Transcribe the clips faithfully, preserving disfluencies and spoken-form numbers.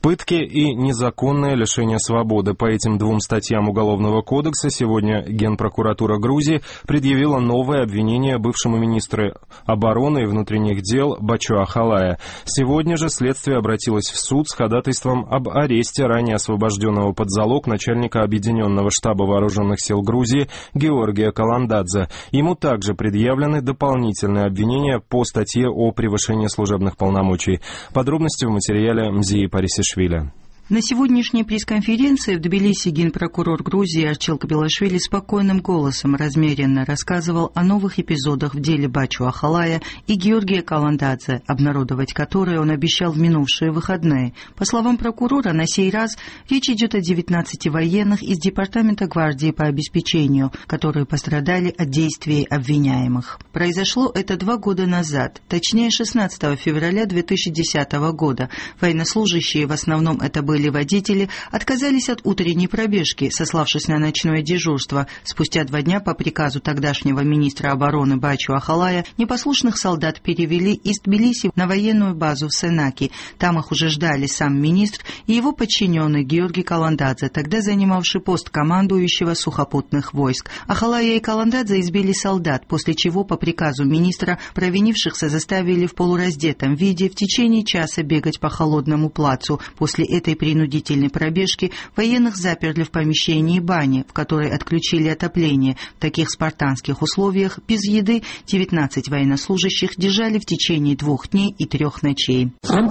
Пытки и незаконное лишение свободы. По этим двум статьям Уголовного кодекса сегодня Генпрокуратура Грузии предъявила новое обвинение бывшему министру обороны и внутренних дел Бачу Ахалая. Сегодня же следствие обратилось в суд с ходатайством об аресте ранее освобожденного под залог начальника Объединенного штаба Вооруженных сил Грузии Георгия Каландадзе. Ему также предъявлены дополнительные обвинения по статье о превышении служебных полномочий. Подробности в материале Мзии Парисишвили. На сегодняшней пресс-конференции в Тбилиси генпрокурор Грузии Арчил Кабилашвили спокойным голосом размеренно рассказывал о новых эпизодах в деле Бачу Ахалая и Георгия Каландадзе, обнародовать которые он обещал в минувшие выходные. По словам прокурора, на сей раз речь идет о девятнадцати военных из Департамента гвардии по обеспечению, которые пострадали от действий обвиняемых. Произошло это два года назад, точнее шестнадцатого февраля две тысячи десятого года. Военнослужащие, в основном это были были водители, отказались от утренней пробежки, сославшись на ночное дежурство. Спустя два дня по приказу тогдашнего министра обороны Бачу Ахалая непослушных солдат перевели из Тбилиси на военную базу в Сенаки. Там их уже ждали сам министр и его подчиненный Георгий Каландадзе, тогда занимавший пост командующего сухопутных войск. Ахалая и Каландадзе избили солдат, после чего по приказу министра провинившихся заставили в полураздетом виде в течение часа бегать по холодному плацу. После этой принудительной пробежки военных заперли в помещении бани, в которой отключили отопление. В таких спартанских условиях без еды девятнадцать военнослужащих держали в течение двух дней и трех ночей.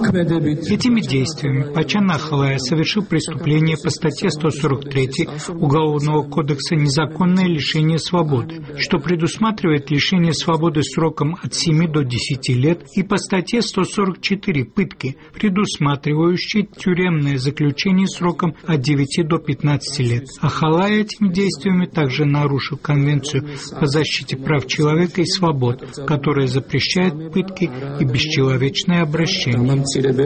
Этими действиями Бачу Ахалая совершил преступление по статье сто сорок три Уголовного кодекса «Незаконное лишение свободы», что предусматривает лишение свободы сроком от семи до десяти лет, и по статье сто сорок четыре «Пытки», предусматривающей тюремное заключение сроком от девяти до пятнадцати лет. Ахалая этими действиями также нарушил Конвенцию по защите прав человека и свобод, которая запрещает пытки и бесчеловечное обращение.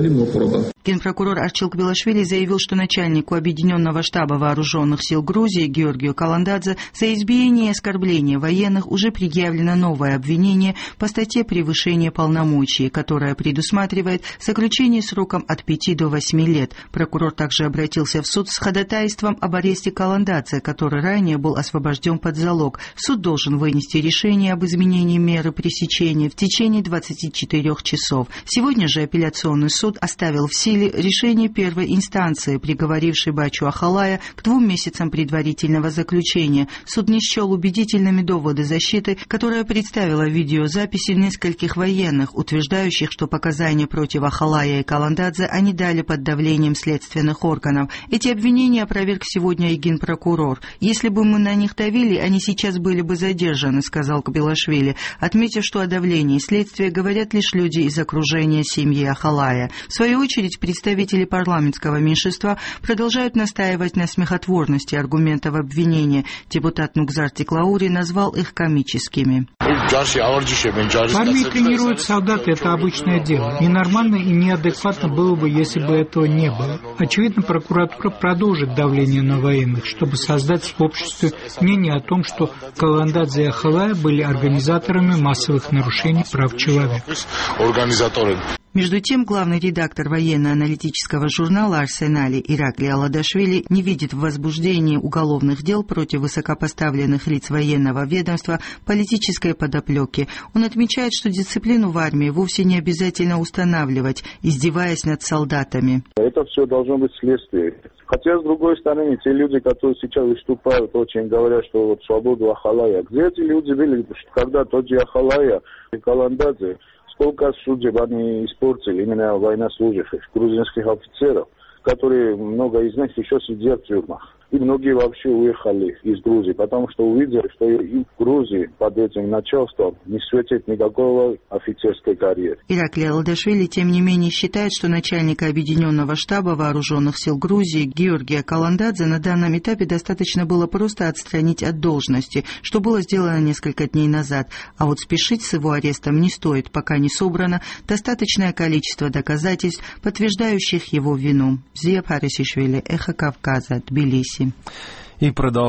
Генпрокурор Арчил Кабилашвили заявил, что начальнику Объединенного штаба Вооруженных сил Грузии Георгию Каландадзе за избиение и оскорбление военных уже предъявлено новое обвинение по статье превышения полномочий, которая предусматривает заключение сроком от пяти до восьми лет. Прокурор также обратился в суд с ходатайством об аресте Каландадзе, который ранее был освобожден под залог. Суд должен вынести решение об изменении меры пресечения в течение двадцати четырёх часов. Сегодня же апелляционный суд оставил в силе решение первой инстанции, приговорившей Бачу Ахалая к двум месяцам предварительного заключения. Суд не счел убедительными доводы защиты, которая представила видеозаписи нескольких военных, утверждающих, что показания против Ахалая и Каландадзе они дали под давлением следственных органов. Эти обвинения опроверг сегодня и генпрокурор. «Если бы мы на них давили, они сейчас были бы задержаны», — сказал Кабилашвили, отметив, что о давлении следствия говорят лишь люди из окружения семьи Ахалая. В свою очередь, представители парламентского меньшинства продолжают настаивать на смехотворности аргументов обвинения. Депутат Нугзар Теклаури назвал их комическими. В армии тренируют солдат, это обычное дело. Ненормально и неадекватно было бы, если бы этого не было. Очевидно, прокуратура продолжит давление на военных, чтобы создать в обществе мнение о том, что Каландадзе и Ахалая были организаторами массовых нарушений прав человека. Между тем, главный редактор военно-аналитического журнала «Арсенали» Иракли Аладашвили не видит в возбуждении уголовных дел против высокопоставленных лиц военного ведомства политической подоплеки. Он отмечает, что дисциплину в армии вовсе не обязательно устанавливать, издеваясь над солдатами. Это все должно быть следствие. Хотя, с другой стороны, те люди, которые сейчас выступают, очень говорят, что вот свободу Ахалая. Где эти люди были, когда тот же Ахалая и Каландадзе, сколько судеб они испортили именно военнослужащих, грузинских офицеров, которые, много из них еще сидят в тюрьмах. И многие вообще уехали из Грузии, потому что увидели, что и в Грузии под этим начальством не светит никакого офицерской карьеры. Иракли Аладашвили, тем не менее, считает, что начальника Объединенного штаба Вооруженных сил Грузии Георгия Каландадзе на данном этапе достаточно было просто отстранить от должности, что было сделано несколько дней назад. А вот спешить с его арестом не стоит, пока не собрано достаточное количество доказательств, подтверждающих его вину. Мзия Парисишвили, Эхо Кавказа, Тбилиси. И продолжаем.